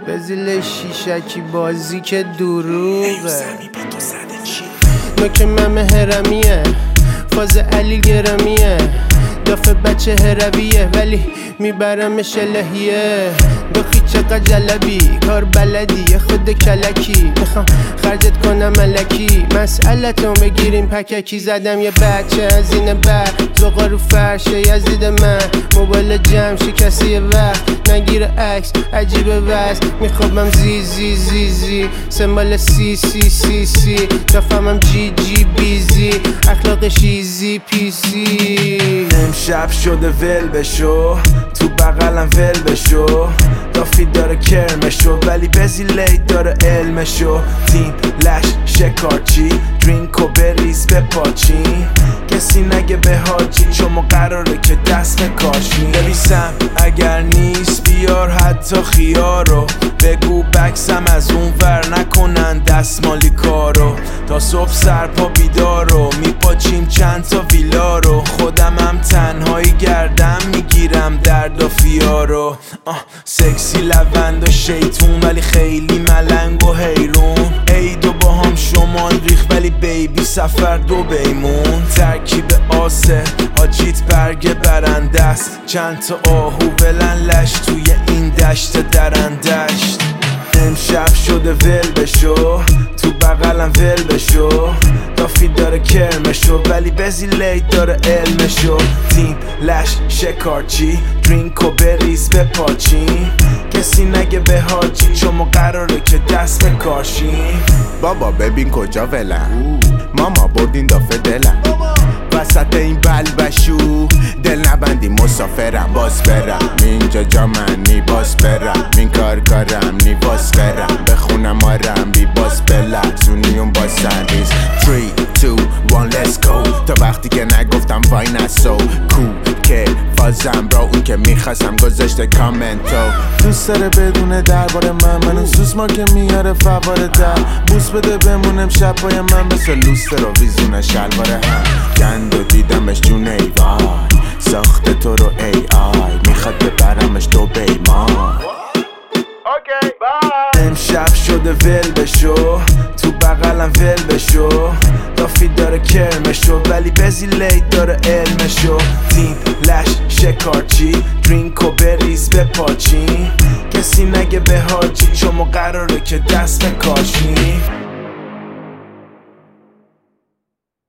بزیل شیشکی بازی که دروغه نوک ممه هرمیه فاز علی گرمیه دافه بچه هرویه ولی میبرمش الهیه دخی چقدر جلبی کار بلدی خود کلکی میخوام خرجت کنم ملکی مسئلتون بگیریم پککی زدم یه بچه از این بر زغا رو فرشه یزید من موبایل جمع شکستی وقت نگیره عکس عجیبه وست میخوابم زی زی زی زی سمبال سی سی سی سی دفعمم جی جی بیزی اخلاقش ایزی پیسی امشب شده ول بشو تو بغلم ول بشو دافی داره کرمشو ولی بزی لیت داره علمشو تیم لش شکارچی درینک و بریز به پاچی کسی نگه به حاجی چون ما قراره که دست بکاشیم نویسم اگر نیست بیار حتی خیارو بگو بکسم از اون ور نکنن دستمالی کارو تا صبح سرپا بیدارو میپاچیم چند تا ویلا رو خودم هم تنهایی گردم میگیرم درد و فیارو سکسی لوند و شیطون ولی خیلی ملنگ و حیرون عیدو با هم شمال ریخ ولی بیبی سفر دو بیمون ترکیب آسه حاجیت برگ برنده است چند تا آهو ولن لش توی این دشت درندشت امشب شده ول بشو تو بغلم ول بشو دافی داره کرمشو ولی بزی لیت داره علمشو تیم لش شکارچی درینک و بریز به پاچی کسی نگه به حاجی چون ما قراره که دست بکاشیم بابا ببین کجا ولم ماما بردین دافه دلم وسط این بلبشو دل نبندی مسافرم باز برم اینجا جا منی باز برم این کارم نی باز برم بخونم آرم بی باز بلرزونی اون باز سریز 3, 2, 1 let's go تا وقتی که نگفتم وای نسو کو که فازم را اون که میخواستم گذاشته کامنتو دوست داره بدونه درباره من سوسما که میاره فواره در بوس بده بمونم شب پای من مثل لوستر و ویزونه شلوار هم گند و دیدمش جون ای وای ساخته تو رو ای آی میخواد ببرمش تو بیمان امشب شده ول بشو تو بغلم ول بشو دافی داره کرمشو ولی بزی لیت داره علمشو تیم لش شکارچی درینک و بریز به پاچی کسی نگه به حاجی چون ما قراره که دست بکاشیم